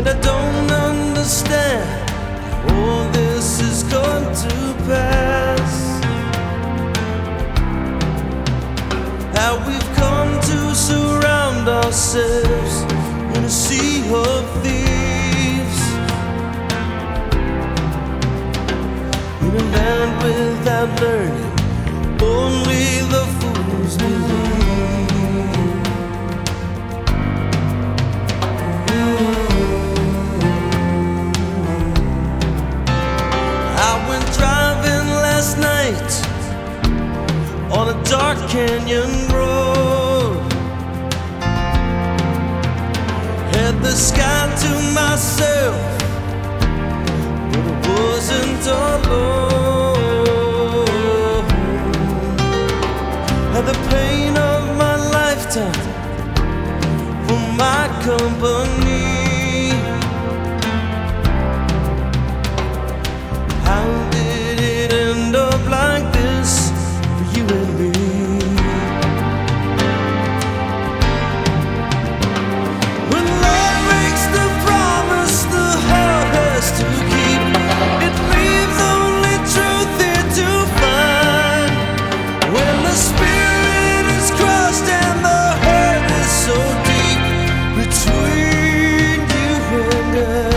and I don't understand how all this is going to pass. How we've come to surround ourselves in a sea of thieves, in a land without learning, only the fools believe. I went driving last night on a dark canyon road, had the sky to myself, but it wasn't alone. Had the pain of my lifetime for my company. How did it end up like this for you and me? When love makes the promise the heart has to keep, it leaves only truth here to find. When the spirit is crushed and the hurt is so deep between you and I.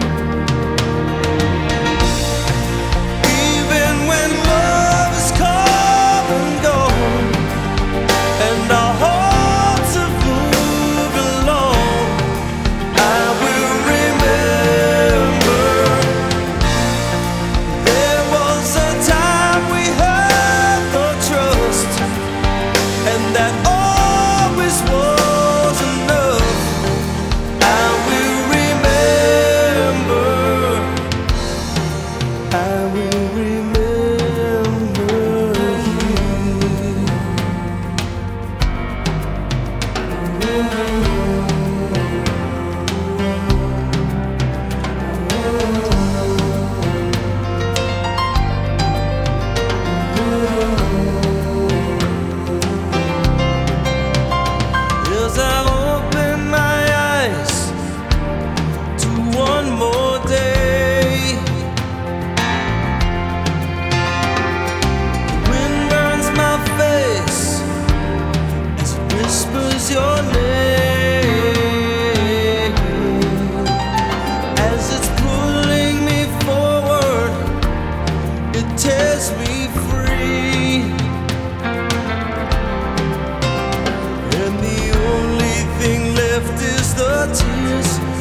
As I open my eyes to one more day, the wind burns my face as it whispers your name. As it's pulling me forward, it tears me free, and the only thing left is the tears